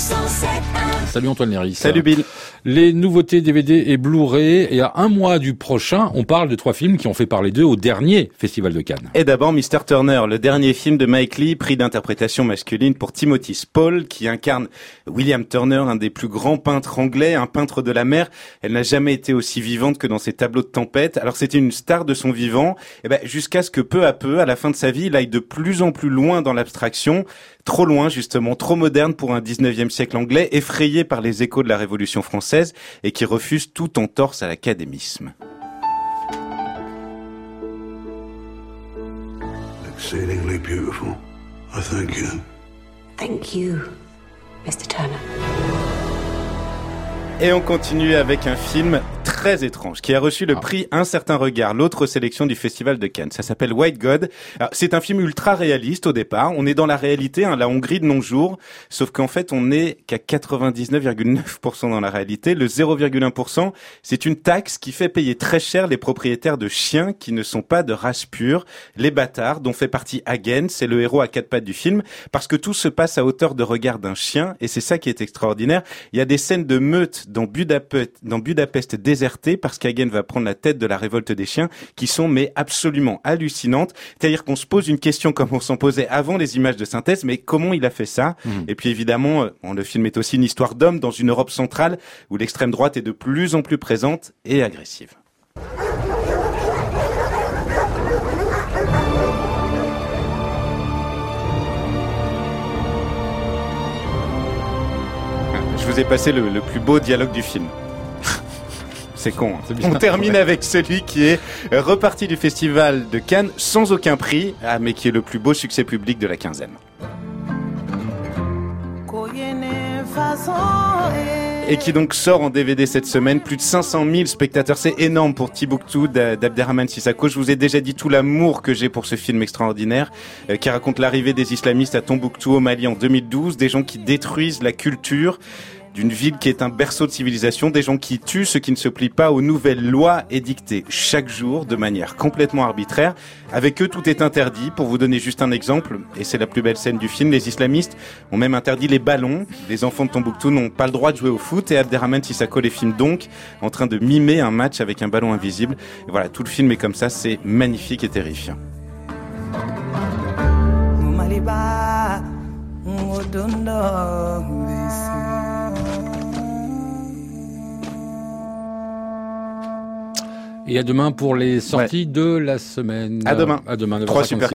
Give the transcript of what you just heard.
Salut Antoine Léris. Salut Bill. Les nouveautés DVD et Blu-ray. Et à un mois du prochain, on parle de 3 films qui ont fait parler d'eux au dernier Festival de Cannes. Et d'abord Mr. Turner, le dernier film de Mike Leigh, prix d'interprétation masculine pour Timothy Spall, qui incarne William Turner, un des plus grands peintres anglais, un peintre de la mer. Elle n'a jamais été aussi vivante que dans ses tableaux de tempête. Alors c'était une star de son vivant, jusqu'à ce que peu à peu, à la fin de sa vie, il aille de plus en plus loin dans l'abstraction. Trop loin, justement, trop moderne pour un 19e siècle anglais, effrayé par les échos de la Révolution française et qui refuse tout entorse à l'académisme. Exceedingly beautiful. I thank you. Thank you, Mr. Turner. Et on continue avec un film très étrange qui a reçu le prix Un certain regard, l'autre sélection du Festival de Cannes. Ça s'appelle White God. Alors, c'est un film ultra réaliste au départ. On est dans la réalité, la Hongrie de nos jours. Sauf qu'en fait, on n'est qu'à 99,9% dans la réalité. Le 0,1%, c'est une taxe qui fait payer très cher les propriétaires de chiens qui ne sont pas de race pure. Les bâtards, dont fait partie Hagen, c'est le héros à 4 pattes du film, parce que tout se passe à hauteur de regard d'un chien. Et c'est ça qui est extraordinaire. Il y a des scènes de meute dans Budapest déserté, parce qu'Hagen va prendre la tête de la révolte des chiens, qui sont absolument hallucinantes. C'est-à-dire qu'on se pose une question comme on s'en posait avant les images de synthèse, mais comment il a fait ça ? Et puis évidemment, le film est aussi une histoire d'hommes dans une Europe centrale où l'extrême droite est de plus en plus présente et agressive. Je vous ai passé le plus beau dialogue du film. C'est con. Hein. On termine avec celui qui est reparti du Festival de Cannes sans aucun prix, mais qui est le plus beau succès public de la quinzaine. Et qui donc sort en DVD cette semaine. Plus de 500 000 spectateurs, c'est énorme pour Timbuktu d'Abderrahmane Sissako. Je vous ai déjà dit tout l'amour que j'ai pour ce film extraordinaire qui raconte l'arrivée des islamistes à Tombouctou au Mali en 2012, des gens qui détruisent la culture d'une ville qui est un berceau de civilisation, des gens qui tuent ceux qui ne se plient pas aux nouvelles lois édictées chaque jour de manière complètement arbitraire. Avec eux, tout est interdit. Pour vous donner juste un exemple, et c'est la plus belle scène du film, les islamistes ont même interdit les ballons. Les enfants de Tombouctou n'ont pas le droit de jouer au foot et Abderrahmane Sissako les filme donc en train de mimer un match avec un ballon invisible. Et voilà, tout le film est comme ça, c'est magnifique et terrifiant. Et à demain pour les sorties de la semaine. À demain. À demain. 3 super